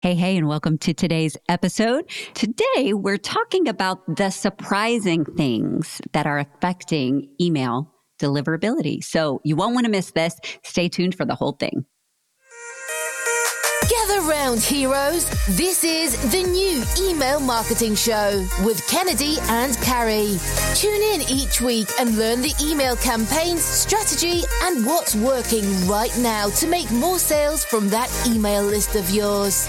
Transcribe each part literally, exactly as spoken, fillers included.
Hey, hey, and welcome to today's episode. Today, we're talking about the surprising things that are affecting email deliverability. So you won't want to miss this. Stay tuned for the whole thing. Gather round, heroes. This is the new Email Marketing Show with Kennedy and Carrie. Tune in each week and learn the email campaigns, strategy, and what's working right now to make more sales from that email list of yours.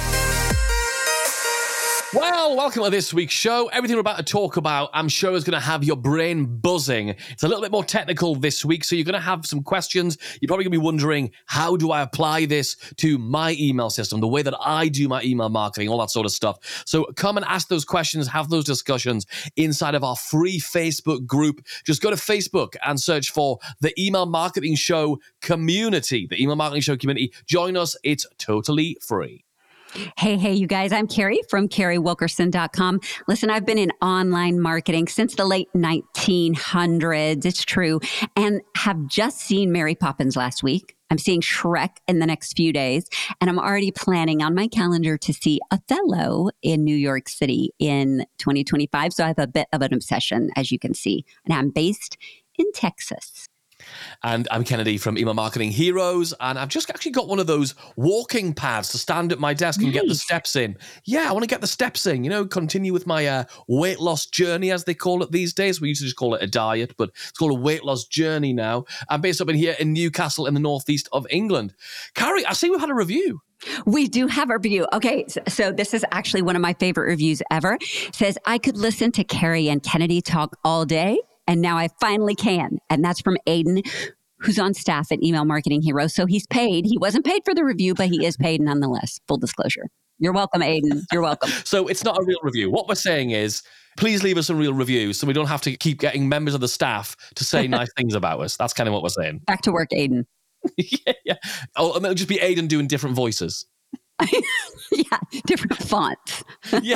Well, welcome to this week's show. Everything we're about to talk about, I'm sure, is going to have your brain buzzing. It's a little bit more technical this week, so you're going to have some questions. You're probably going to be wondering, how do I apply this to my email system, the way that I do my email marketing, all that sort of stuff. So come and ask those questions, have those discussions inside of our free Facebook group. Just go to Facebook and search for the Email Marketing Show community, the Email Marketing Show community. Join us. It's totally free. Hey, hey, you guys, I'm Carrie from Carrie Wilkerson dot com. Listen, I've been in online marketing since the late nineteen hundreds. It's true. And have just seen Mary Poppins last week. I'm seeing Shrek in the next few days. And I'm already planning on my calendar to see Othello in New York City in twenty twenty-five. So I have a bit of an obsession, as you can see. And I'm based in Texas. And I'm Kennedy from Email Marketing Heroes, and I've just actually got one of those walking pads to stand at my desk and nice. Get the steps in. Yeah, I want to get the steps in, you know, continue with my uh, weight loss journey, as they call it these days. We used to just call it a diet, but it's called a weight loss journey now. I'm based up in here in Newcastle in the northeast of England. Carrie, I see we've had a review. We do have a review. Okay, so, so this is actually one of my favorite reviews ever. It says, I could listen to Carrie and Kennedy talk all day, and now I finally can. And that's from Aiden, who's on staff at Email Marketing Hero. So he's paid. He wasn't paid for the review, but he is paid nonetheless. Full disclosure. You're welcome, Aiden. You're welcome. So it's not a real review. What we're saying is, please leave us some real reviews so we don't have to keep getting members of the staff to say nice things about us. That's kind of what we're saying. Back to work, Aiden. yeah, yeah. Oh, and it'll just be Aiden doing different voices. Yeah, different fonts. Yeah.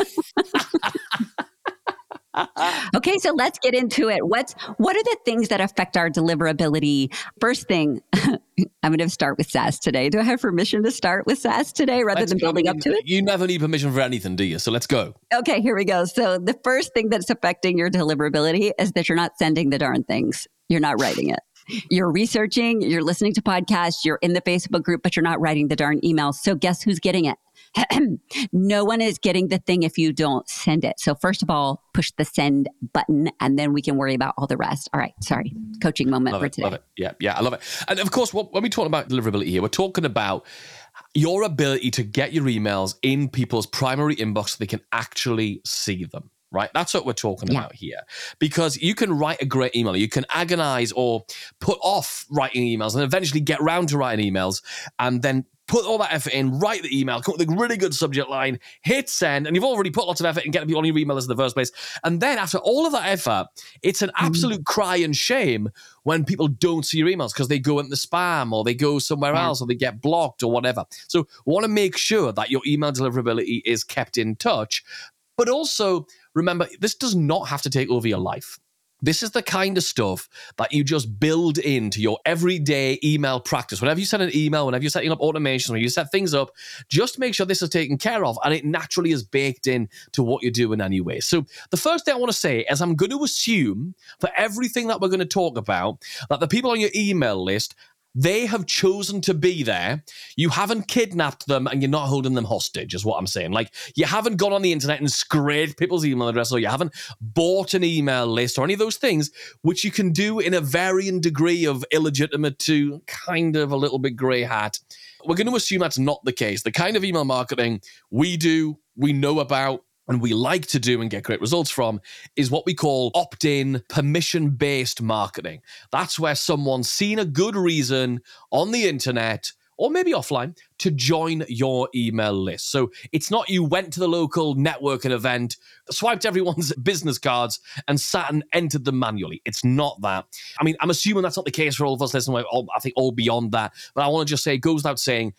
Okay, so let's get into it. What's what are the things that affect our deliverability? First thing, I'm going to start with SaaS today. Do I have permission to start with SaaS today rather let's than go. building up to it? You never need permission for anything, do you? So let's go. Okay, here we go. So the first thing that's affecting your deliverability is that you're not sending the darn things. You're not writing it. You're researching, you're listening to podcasts, you're in the Facebook group, but you're not writing the darn emails. So guess who's getting it? No one is getting the thing if you don't send it. So first of all, push the send button and then we can worry about all the rest. All right. Sorry. Coaching moment love for it, today. Love it. Yeah. Yeah. I love it. And of course, when we talk about deliverability here, we're talking about your ability to get your emails in people's primary inbox so they can actually see them. Right? That's what we're talking yeah. about here. Because you can write a great email. You can agonize or put off writing emails and eventually get around to writing emails and then put all that effort in, write the email, come up with a really good subject line, hit send, and you've already put lots of effort in getting people on your email list in the first place. And then after all of that effort, it's an absolute mm. cry and shame when people don't see your emails because they go into the spam or they go somewhere yeah. else or they get blocked or whatever. So we want to make sure that your email deliverability is kept in touch. But also, remember, this does not have to take over your life. This is the kind of stuff that you just build into your everyday email practice. Whenever you send an email, whenever you're setting up automations, when you set things up, just make sure this is taken care of and it naturally is baked in to what you're doing anyway. So the first thing I want to say is I'm going to assume for everything that we're going to talk about, that the people on your email list, they have chosen to be there. You haven't kidnapped them and you're not holding them hostage, is what I'm saying. Like, you haven't gone on the internet and scraped people's email address, or you haven't bought an email list or any of those things, which you can do in a varying degree of illegitimate to kind of a little bit grey hat. We're going to assume that's not the case. The kind of email marketing we do, we know about, and we like to do and get great results from is what we call opt-in, permission-based marketing. That's where someone's seen a good reason on the internet or maybe offline to join your email list. So it's not you went to the local networking event, swiped everyone's business cards and sat and entered them manually. It's not that. I mean, I'm assuming that's not the case for all of us listening. I think all beyond that. But I want to just say, it goes without saying,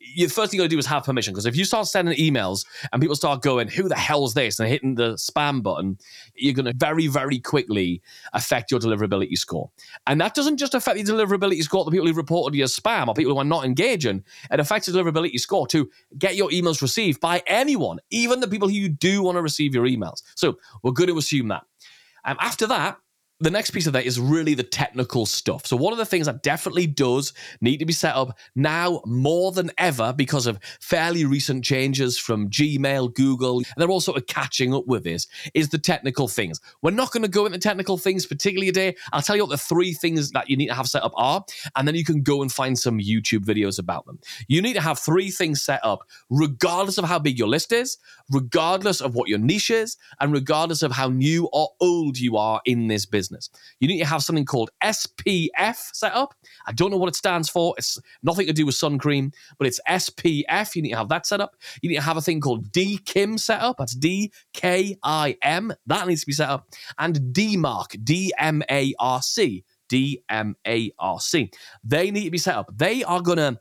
the first thing you got to do is have permission. Because if you start sending emails and people start going, who the hell's this? And hitting the spam button, you're going to very, very quickly affect your deliverability score. And that doesn't just affect the deliverability score of the people who reported you as spam or people who are not engaging. It affects the deliverability score to get your emails received by anyone, even the people who you do want to receive your emails. So we're going to assume that. Um, after that, the next piece of that is really the technical stuff. So one of the things that definitely does need to be set up now more than ever because of fairly recent changes from Gmail, Google, and they're all sort of catching up with this, is the technical things. We're not going to go into technical things particularly today. I'll tell you what the three things that you need to have set up are, and then you can go and find some YouTube videos about them. You need to have three things set up regardless of how big your list is, regardless of what your niche is, and regardless of how new or old you are in this business. You need to have something called S P F set up. I don't know what it stands for. It's nothing to do with sun cream, but it's S P F. You need to have that set up. You need to have a thing called D K I M set up. That's D K I M. That needs to be set up. And D MARC, D M A R C. D M A R C. They need to be set up. They are going to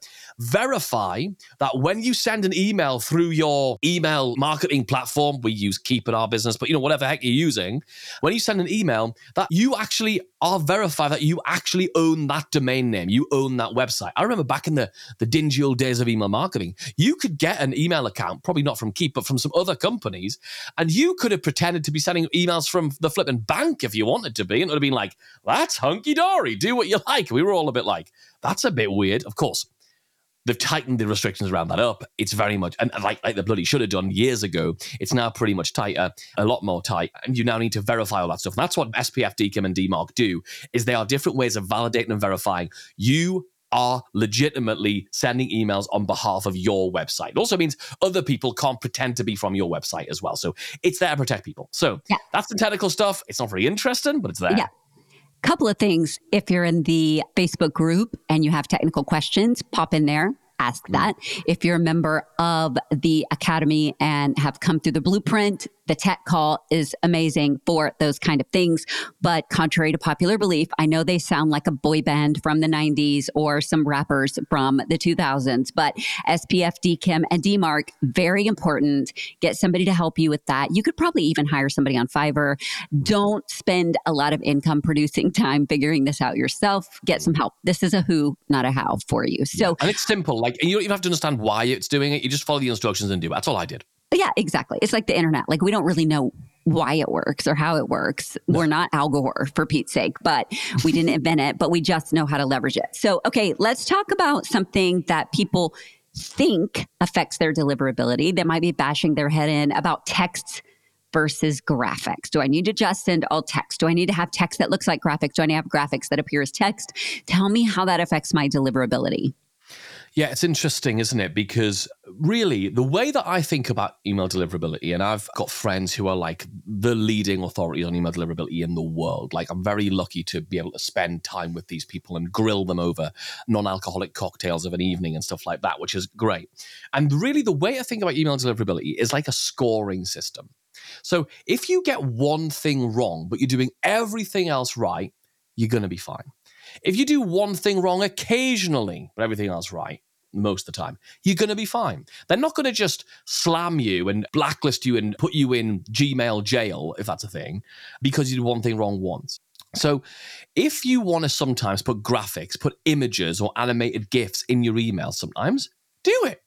verify that when you send an email through your email marketing platform, we use Keep in our business, but you know, whatever heck you're using, when you send an email, that you actually are verified that you actually own that domain name. You own that website. I remember back in the, the dingy old days of email marketing, you could get an email account, probably not from Keep, but from some other companies, and you could have pretended to be sending emails from the flipping bank if you wanted to be, and it would have been like, that's hunky dory, do what you like. We were all a bit like, that's a bit weird. Of course, they've tightened the restrictions around that up. It's very much, and like, like they bloody should have done years ago, it's now pretty much tighter, a lot more tight, and you now need to verify all that stuff. And that's what S P F, D K I M, and D MARC do, is they are different ways of validating and verifying you are legitimately sending emails on behalf of your website. It also means other people can't pretend to be from your website as well. So it's there to protect people. So yeah. That's the technical stuff. It's not very interesting, but it's there. Yeah. Couple of things. If you're in the Facebook group and you have technical questions, pop in there, ask that. If you're a member of the Academy and have come through the blueprint, the tech call is amazing for those kind of things. But contrary to popular belief, I know they sound like a boy band from the nineties or some rappers from the two thousands, but S P F, D K I M, and D MARC, very important. Get somebody to help you with that. You could probably even hire somebody on Fiverr. Don't spend a lot of income producing time figuring this out yourself. Get some help. This is a who, not a how for you. So, and it's simple. Like, you don't even have to understand why it's doing it. You just follow the instructions and do it. That's all I did. Yeah, exactly. It's like the internet. Like, we don't really know why it works or how it works. No. We're not Al Gore, for Pete's sake, but we didn't invent it, but we just know how to leverage it. So, okay, let's talk about something that people think affects their deliverability. They might be bashing their head in about texts versus graphics. Do I need to just send all text? Do I need to have text that looks like graphics? Do I need to have graphics that appear as text? Tell me how that affects my deliverability. Yeah, it's interesting, isn't it? Because really, the way that I think about email deliverability, and I've got friends who are like the leading authority on email deliverability in the world. Like, I'm very lucky to be able to spend time with these people and grill them over non-alcoholic cocktails of an evening and stuff like that, which is great. And really, the way I think about email deliverability is like a scoring system. So if you get one thing wrong, but you're doing everything else right, you're going to be fine. If you do one thing wrong occasionally, but everything else right, most of the time, you're going to be fine. They're not going to just slam you and blacklist you and put you in Gmail jail, if that's a thing, because you did one thing wrong once. So if you want to sometimes put graphics, put images or animated GIFs in your email sometimes, do it.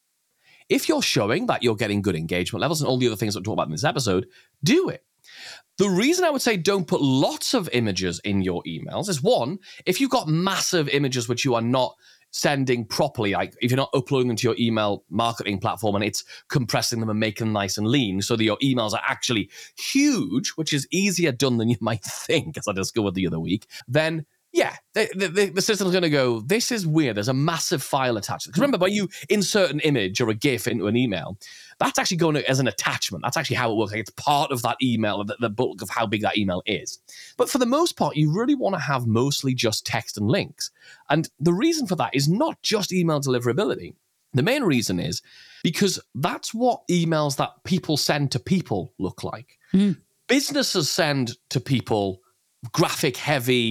If you're showing that you're getting good engagement levels and all the other things that we talk about in this episode, do it. The reason I would say don't put lots of images in your emails is, one, if you've got massive images which you are not sending properly, like if you're not uploading them to your email marketing platform and it's compressing them and making them nice and lean so that your emails are actually huge, which is easier done than you might think, as I discovered the other week, then yeah, the, the, the system's going to go, this is weird. There's a massive file attached. Because remember, when you insert an image or a GIF into an email, that's actually going to, as an attachment. That's actually how it works. Like, it's part of that email, the, the bulk of how big that email is. But for the most part, you really want to have mostly just text and links. And the reason for that is not just email deliverability. The main reason is because that's what emails that people send to people look like. Mm. Businesses send to people graphic heavy,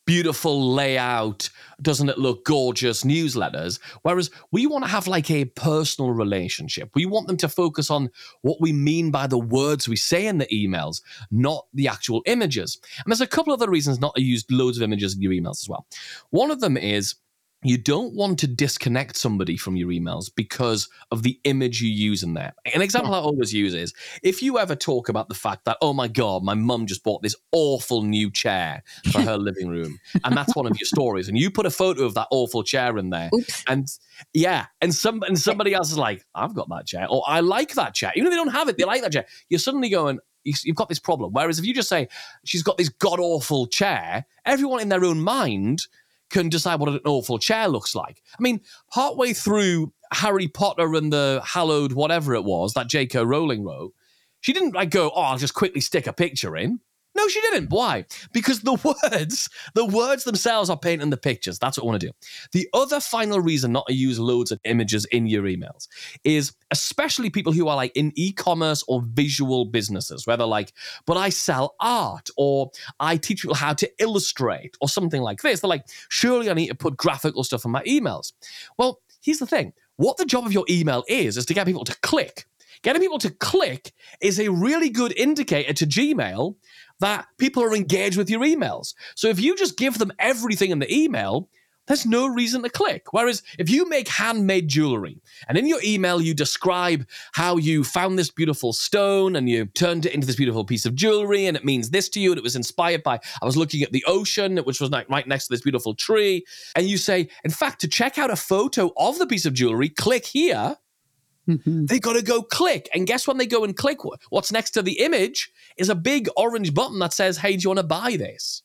beautiful layout, doesn't it look gorgeous newsletters? Whereas we want to have like a personal relationship. We want them to focus on what we mean by the words we say in the emails, not the actual images. And there's a couple other reasons not to use loads of images in your emails as well. One of them is you don't want to disconnect somebody from your emails because of the image you use in there. An example yeah. I always use is if you ever talk about the fact that, oh my God, my mum just bought this awful new chair for her living room, and that's one of your stories, and you put a photo of that awful chair in there, Oops. and yeah, and some and somebody else is like, I've got that chair, or I like that chair. Even if they don't have it, they like that chair. You're suddenly going, you've got this problem. Whereas if you just say, she's got this god-awful chair, everyone in their own mind can decide what an awful chair looks like. I mean, partway through Harry Potter and the hallowed whatever it was that J K Rowling wrote, she didn't like go, oh, I'll just quickly stick a picture in. No, she didn't. Why? Because the words, the words themselves are painting the pictures. That's what I want to do. The other final reason not to use loads of images in your emails is especially people who are like in e-commerce or visual businesses, where they're like, but I sell art, or I teach people how to illustrate, or something like this. They're like, surely I need to put graphical stuff in my emails. Well, here's the thing. What the job of your email is, is to get people to click. Getting people to click is a really good indicator to Gmail that people are engaged with your emails. So if you just give them everything in the email, there's no reason to click. Whereas if you make handmade jewelry and in your email you describe how you found this beautiful stone and you turned it into this beautiful piece of jewelry and it means this to you and it was inspired by, I was looking at the ocean, which was like right next to this beautiful tree. And you say, in fact, to check out a photo of the piece of jewelry, click here. Mm-hmm. They got to go click. And guess when they go and click, what's next to the image is a big orange button that says, hey, do you want to buy this?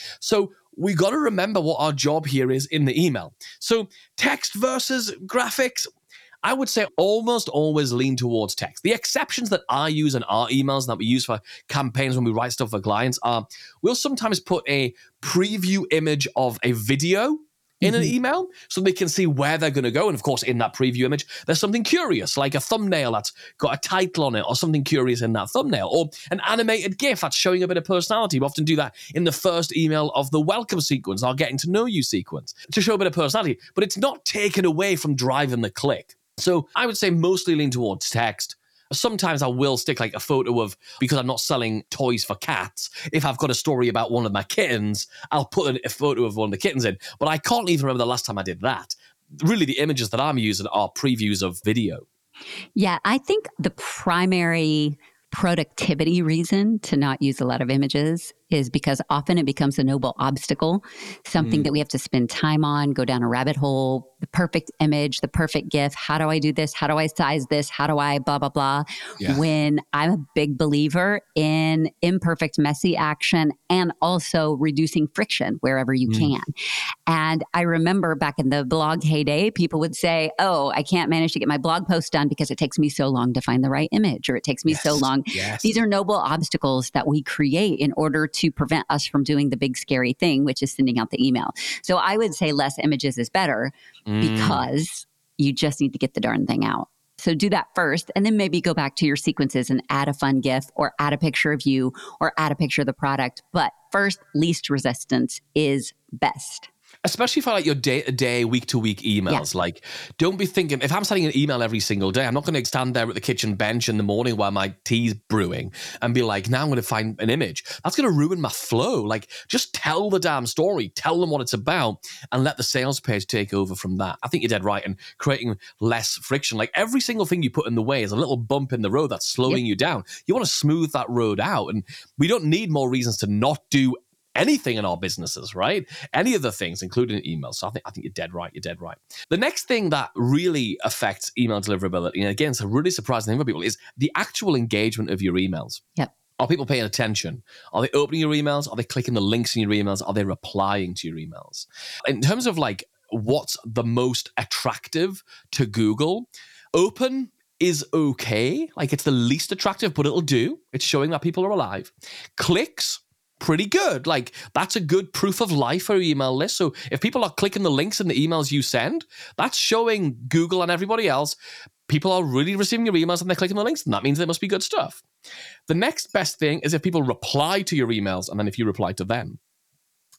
So we got to remember what our job here is in the email. So text versus graphics, I would say almost always lean towards text. The exceptions that I use in our emails that we use for campaigns when we write stuff for clients are, we'll sometimes put a preview image of a video in an email so they can see where they're going to go. And of course, in that preview image, there's something curious, like a thumbnail that's got a title on it or something curious in that thumbnail, or an animated GIF that's showing a bit of personality. We often do that in the first email of the welcome sequence, our getting to know you sequence, to show a bit of personality, but it's not taken away from driving the click. So I would say mostly lean towards text. Sometimes I will stick like a photo of, because I'm not selling toys for cats, if I've got a story about one of my kittens, I'll put a photo of one of the kittens in. But I can't even remember the last time I did that. Really, the images that I'm using are previews of video. Yeah, I think the primary productivity reason to not use a lot of images is because often it becomes a noble obstacle, something mm. that we have to spend time on, go down a rabbit hole, the perfect image, the perfect GIF. How do I do this? How do I size this? How do I blah, blah, blah? Yeah. When I'm a big believer in imperfect, messy action and also reducing friction wherever you mm. can. And I remember back in the blog heyday, people would say, oh, I can't manage to get my blog post done because it takes me so long to find the right image, or it takes me yes. so long. Yes. These are noble obstacles that we create in order to to prevent us from doing the big scary thing, which is sending out the email. So I would say less images is better mm. because you just need to get the darn thing out. So do that first, and then maybe go back to your sequences and add a fun GIF or add a picture of you or add a picture of the product. But first, least resistance is best. Especially for like your day-to-day, week-to-week emails. Yeah. Like, don't be thinking, if I'm sending an email every single day, I'm not going to stand there at the kitchen bench in the morning while my tea's brewing and be like, now I'm going to find an image. That's going to ruin my flow. Like, just tell the damn story, tell them what it's about, and let the sales page take over from that. I think you're dead right in creating less friction. Like, every single thing you put in the way is a little bump in the road that's slowing yep. you down. You want to smooth that road out, and we don't need more reasons to not do anything in our businesses, right? Any of the things, including emails. So I think I think you're dead right. You're dead right. The next thing that really affects email deliverability, and again, it's a really surprising thing for people, is the actual engagement of your emails. Yep. Are people paying attention? Are they opening your emails? Are they clicking the links in your emails? Are they replying to your emails? In terms of like what's the most attractive to Google, open is okay. Like, it's the least attractive, but it'll do. It's showing that people are alive. Clicks, pretty good. Like, that's a good proof of life for your email list. So if people are clicking the links in the emails you send, that's showing Google and everybody else people are really receiving your emails and they're clicking the links, and that means they must be good stuff. The next best thing is if people reply to your emails and then if you reply to them.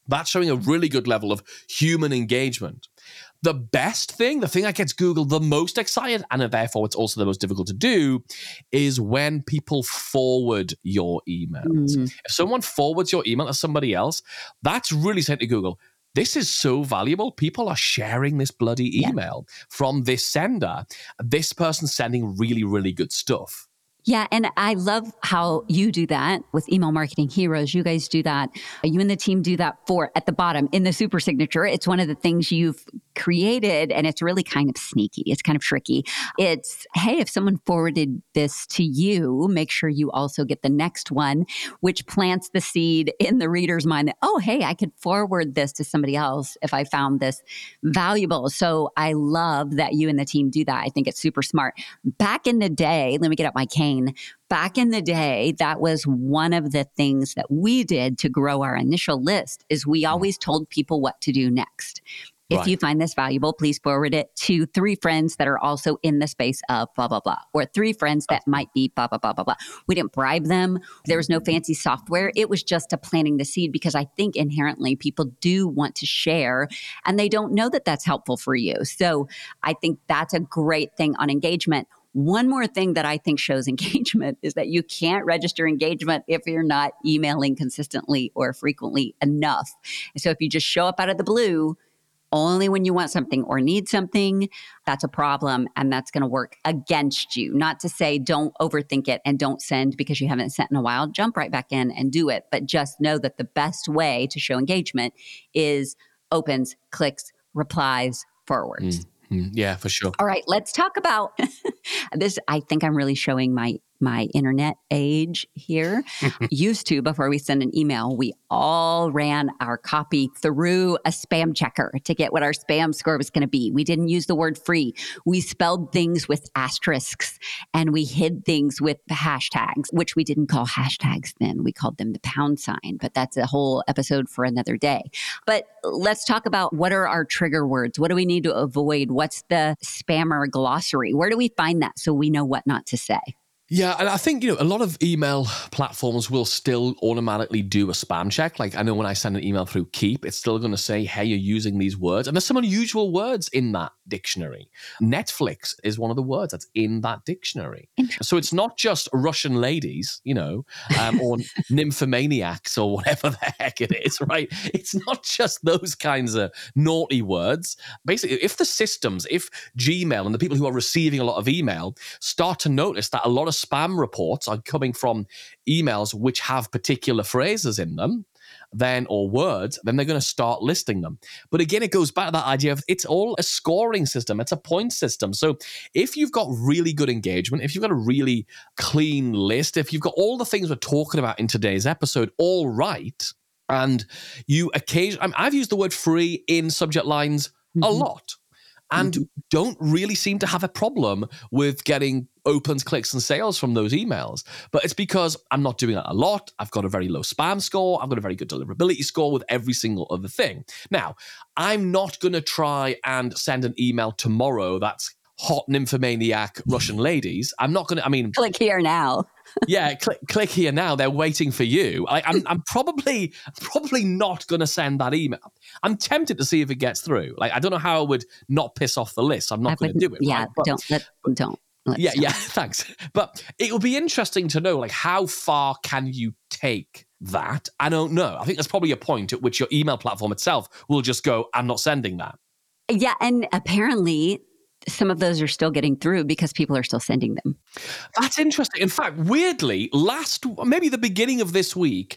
That's showing a really good level of human engagement. The best thing, the thing that gets Google the most excited, and therefore it's also the most difficult to do, is when people forward your emails. Mm. If someone forwards your email to somebody else, that's really saying to Google, this is so valuable. People are sharing this bloody email yeah. from this sender. This person's sending really, really good stuff. Yeah, and I love how you do that with Email Marketing Heroes. You guys do that. You and the team do that for at the bottom in the super signature. It's one of the things you've created, and it's really kind of sneaky. It's kind of tricky. It's, hey, if someone forwarded this to you, make sure you also get the next one, which plants the seed in the reader's mind that, oh, hey, I could forward this to somebody else if I found this valuable. So I love that you and the team do that. I think it's super smart. Back in the day, let me get up my cane. Back in the day, that was one of the things that we did to grow our initial list is we always told people what to do next. If right. you find this valuable, please forward it to three friends that are also in the space of blah, blah, blah, or three friends that might be blah, blah, blah, blah, blah. We didn't bribe them. There was no fancy software. It was just a planting the seed because I think inherently people do want to share and they don't know that that's helpful for you. So I think that's a great thing on engagement. One more thing that I think shows engagement is that you can't register engagement if you're not emailing consistently or frequently enough. So if you just show up out of the blue, only when you want something or need something, that's a problem and that's going to work against you. Not to say don't overthink it and don't send because you haven't sent in a while. Jump right back in and do it. But just know that the best way to show engagement is opens, clicks, replies, forwards. Mm. Yeah, for sure. All right, let's talk about this. I think I'm really showing my my internet age here. Used to, before we send an email, we all ran our copy through a spam checker to get what our spam score was going to be. We didn't use the word free. We spelled things with asterisks and we hid things with hashtags, which we didn't call hashtags then. We called them the pound sign, but that's a whole episode for another day. But let's talk about what are our trigger words? What do we need to avoid? What's the spammer glossary? Where do we find that so we know what not to say? Yeah, and I think, you know, a lot of email platforms will still automatically do a spam check. Like I know when I send an email through Keep, it's still going to say, hey, you're using these words. And there's some unusual words in that dictionary. Netflix is one of the words that's in that dictionary. So it's not just Russian ladies, you know, um, or nymphomaniacs or whatever the heck it is, right? It's not just those kinds of naughty words. Basically, if the systems, if Gmail and the people who are receiving a lot of email start to notice that a lot of spam reports are coming from emails which have particular phrases in them, then or words, then they're going to start listing them. But again, it goes back to that idea of it's all a scoring system. It's a point system. So if you've got really good engagement, if you've got a really clean list, if you've got all the things we're talking about in today's episode all right, and you occasionally, I've used the word free in subject lines mm-hmm. a lot. And mm-hmm. don't really seem to have a problem with getting opens, clicks, and sales from those emails. But it's because I'm not doing that a lot. I've got a very low spam score. I've got a very good deliverability score with every single other thing. Now, I'm not going to try and send an email tomorrow that's hot nymphomaniac Russian ladies. I'm not going to, I mean... Click here now. yeah, click click here now. They're waiting for you. I, I'm I'm probably probably not going to send that email. I'm tempted to see if it gets through. Like I don't know how I would not piss off the list. I'm not going to do it. Yeah, right? but, don't let, don't. Let's yeah, don't. yeah. Thanks. But it will be interesting to know, like, how far can you take that? I don't know. I think there's probably a point at which your email platform itself will just go, "I'm not sending that." Yeah, and apparently some of those are still getting through because people are still sending them. That's interesting. In fact, weirdly, last, maybe the beginning of this week,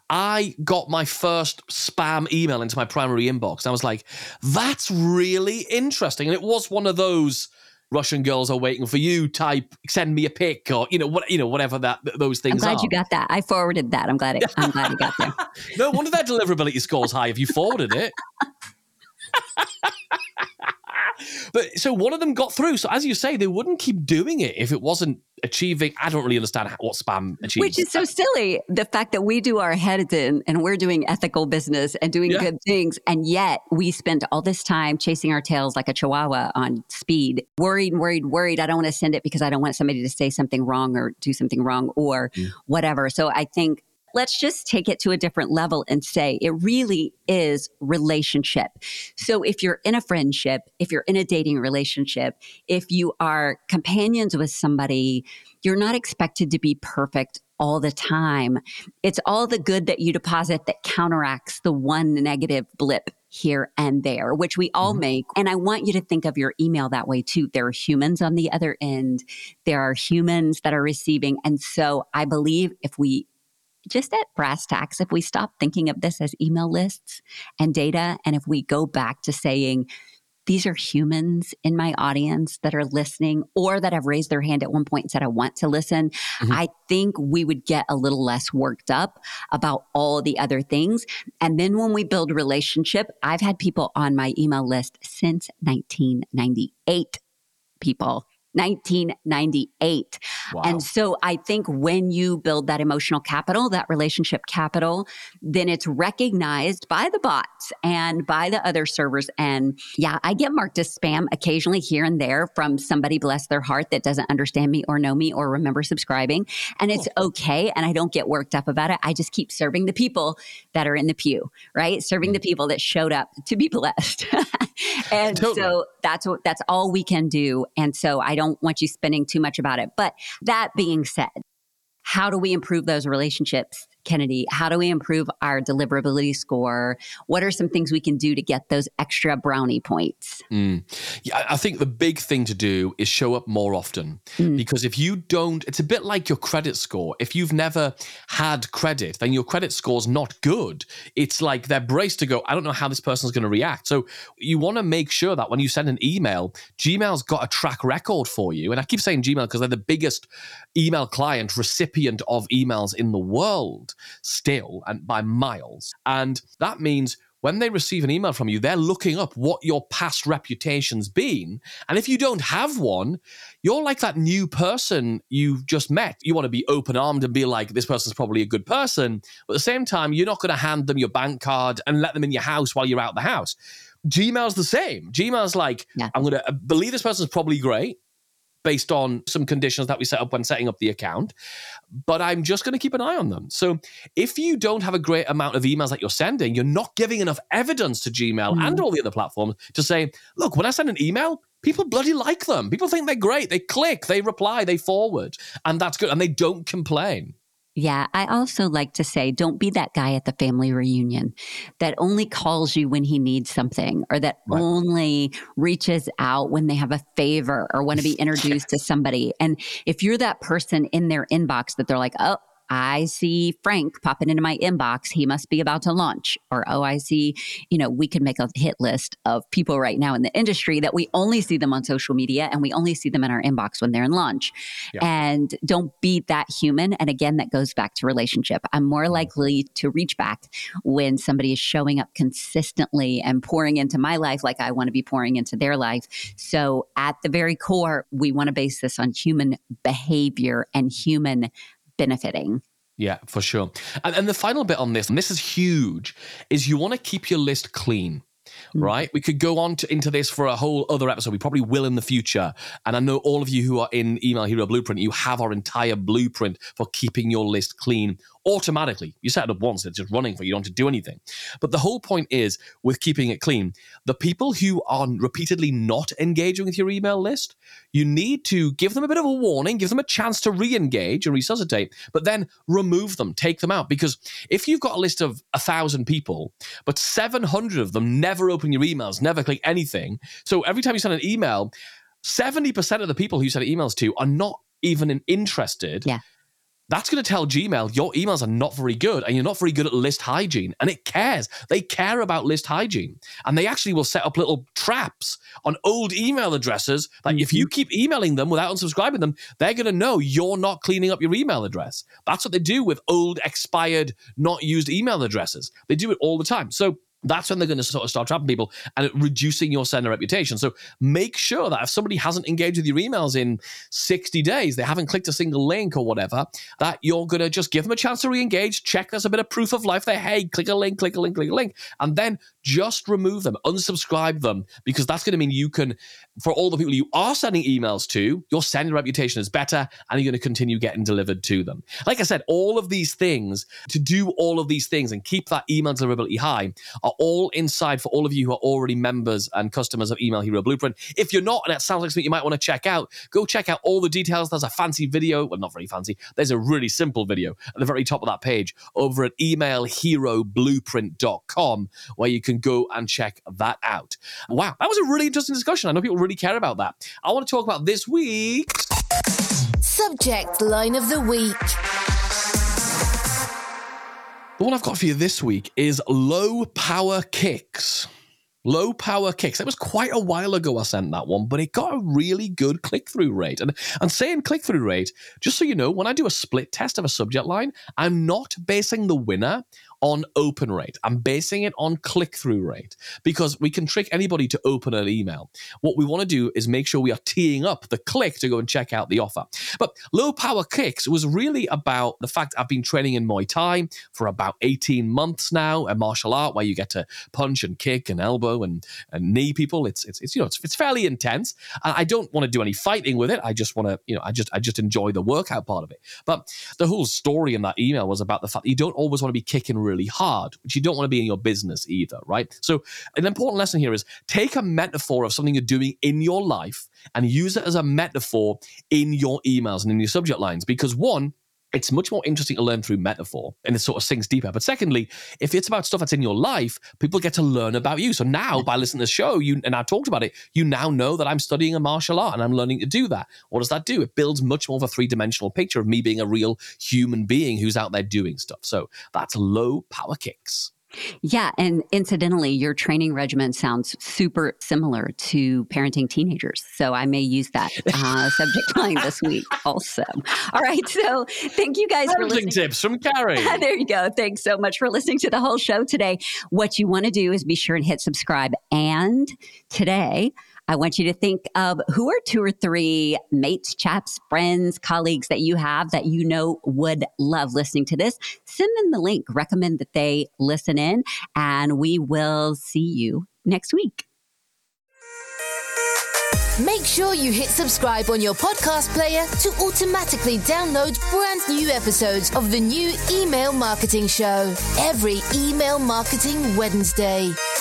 I got my first spam email into my primary inbox. And I was like, that's really interesting. And it was one of those Russian girls are waiting for you type, send me a pic or, you know, what, you know, whatever that those things are. I'm glad are. you got that. I forwarded that. I'm glad it, I'm glad you got there. No wonder their deliverability score's high if you forwarded it. But so one of them got through. So as you say, they wouldn't keep doing it if it wasn't achieving. I don't really understand how, what spam achieves. Which is so silly. The fact that we do our heads in and we're doing ethical business and doing yeah. good things. And yet we spend all this time chasing our tails like a chihuahua on speed, worried, worried, worried. I don't want to send it because I don't want somebody to say something wrong or do something wrong or mm. whatever. So I think let's just take it to a different level and say it really is relationship. So if you're in a friendship, if you're in a dating relationship, if you are companions with somebody, you're not expected to be perfect all the time. It's all the good that you deposit that counteracts the one negative blip here and there, which we all mm-hmm. make. And I want you to think of your email that way too. There are humans on the other end. There are humans that are receiving. And so I believe if we just at brass tacks, if we stop thinking of this as email lists and data, and if we go back to saying, these are humans in my audience that are listening or that have raised their hand at one point and said, I want to listen, mm-hmm. I think we would get a little less worked up about all the other things. And then when we build relationship, I've had people on my email list since nineteen ninety-eight, people. nineteen ninety-eight. Wow. And so I think when you build that emotional capital, that relationship capital, then it's recognized by the bots and by the other servers. And yeah, I get marked as spam occasionally here and there from somebody, bless their heart, that doesn't understand me or know me or remember subscribing. And it's okay. And I don't get worked up about it. I just keep serving the people that are in the pew, right? Serving mm. the people that showed up to be blessed. And totally. So that's what, that's all we can do. And so I don't want you spending too much about it. But that being said, how do we improve those relationships, Kennedy? How do we improve our deliverability score? What are some things we can do to get those extra brownie points? Mm. Yeah, I think the big thing to do is show up more often. Mm. Because if you don't, it's a bit like your credit score. If you've never had credit, then your credit score's not good. It's like they're braced to go, I don't know how this person's going to react. So you want to make sure that when you send an email, Gmail's got a track record for you. And I keep saying Gmail because they're the biggest email client recipient of emails in the world still, and by miles. And that means when they receive an email from you, they're looking up what your past reputation's been. And if you don't have one, you're like that new person you've just met. You want to be open-armed and be like, this person's probably a good person. But at the same time, you're not going to hand them your bank card and let them in your house while you're out the house. Gmail's the same. Gmail's like, yeah. I'm going to believe this person's probably great, based on some conditions that we set up when setting up the account, but I'm just going to keep an eye on them. So if you don't have a great amount of emails that you're sending, you're not giving enough evidence to Gmail mm. and all the other platforms to say, look, when I send an email, people bloody like them. People think they're great. They click, they reply, they forward, and that's good. And they don't complain. Yeah, I also like to say, don't be that guy at the family reunion that only calls you when he needs something, or that right. only reaches out when they have a favor or want to be introduced to somebody. And if you're that person in their inbox that they're like, oh, I see Frank popping into my inbox, he must be about to launch. Or, oh, I see, you know, we could make a hit list of people right now in the industry that we only see them on social media and we only see them in our inbox when they're in launch. Yeah. And don't be that human. And again, that goes back to relationship. I'm more likely to reach back when somebody is showing up consistently and pouring into my life like I want to be pouring into their life. So at the very core, we want to base this on human behavior and human benefiting. Yeah, for sure. And, and the final bit on this, and this is huge, is you want to keep your list clean. Right? We could go on to, into this for a whole other episode. We probably will in the future. And I know all of you who are in Email Hero Blueprint, you have our entire blueprint for keeping your list clean automatically. You set it up once, it's just running for you, you don't have to do anything. But the whole point is, with keeping it clean, the people who are repeatedly not engaging with your email list, you need to give them a bit of a warning, give them a chance to re-engage and resuscitate, but then remove them, take them out. Because if you've got a list of a thousand people, but seven hundred of them never open your emails, never click anything, so every time you send an email, seventy percent of the people who you send emails to are not even interested. Yeah. That's going to tell Gmail your emails are not very good and you're not very good at list hygiene. And it cares. They care about list hygiene. And they actually will set up little traps on old email addresses. Like mm-hmm. if you keep emailing them without unsubscribing them, they're going to know you're not cleaning up your email address. That's what they do with old, expired, not used email addresses. They do it all the time. So that's when they're going to sort of start trapping people and reducing your sender reputation. So make sure that if somebody hasn't engaged with your emails in sixty days, they haven't clicked a single link or whatever, that you're going to just give them a chance to re-engage, check there's a bit of proof of life there. Hey, click a link, click a link, click a link, and then just remove them, unsubscribe them, because that's going to mean you can for all the people you are sending emails to, your sending reputation is better and you're going to continue getting delivered to them. Like I said, all of these things, to do all of these things and keep that email deliverability high are all inside for all of you who are already members and customers of Email Hero Blueprint. If you're not, and that sounds like something you might want to check out, go check out all the details. There's a fancy video. Well, not very fancy. There's a really simple video at the very top of that page over at email hero blueprint dot com where you can go and check that out. Wow, that was a really interesting discussion. I know people really care about that. I want to talk about this week's Subject Line of the Week. The one I've got for you this week is low power kicks. Low power kicks. It was quite a while ago I sent that one, but it got a really good click-through rate. And, and saying click-through rate, just so you know, when I do a split test of a subject line, I'm not basing the winner on open rate. I'm basing it on click-through rate because we can trick anybody to open an email. What we want to do is make sure we are teeing up the click to go and check out the offer. But low power kicks was really about the fact I've been training in Muay Thai for about eighteen months now, a martial art where you get to punch and kick and elbow and, and knee people. It's, it's, it's, you know, it's, it's fairly intense. And I don't want to do any fighting with it. I just want to, you know, I just, I just enjoy the workout part of it. But the whole story in that email was about the fact that you don't always want to be kicking really really hard, which you don't want to be in your business either, right? So an important lesson here is take a metaphor of something you're doing in your life and use it as a metaphor in your emails and in your subject lines. Because one, it's much more interesting to learn through metaphor and it sort of sinks deeper. But secondly, if it's about stuff that's in your life, people get to learn about you. So now by listening to the show, you and I talked about it, you now know that I'm studying a martial art and I'm learning to do that. What does that do? It builds much more of a three-dimensional picture of me being a real human being who's out there doing stuff. So that's low power kicks. Yeah. And incidentally, your training regimen sounds super similar to parenting teenagers. So I may use that uh, subject line this week also. All right. So thank you guys parenting for listening. Tips from Carrie. There you go. Thanks so much for listening to the whole show today. What you want to do is be sure and hit subscribe. And today, I want you to think of who are two or three mates, chaps, friends, colleagues that you have that you know would love listening to this. Send them the link. Recommend that they listen in, and we will see you next week. Make sure you hit subscribe on your podcast player to automatically download brand new episodes of the new Email Marketing Show every Email Marketing Wednesday.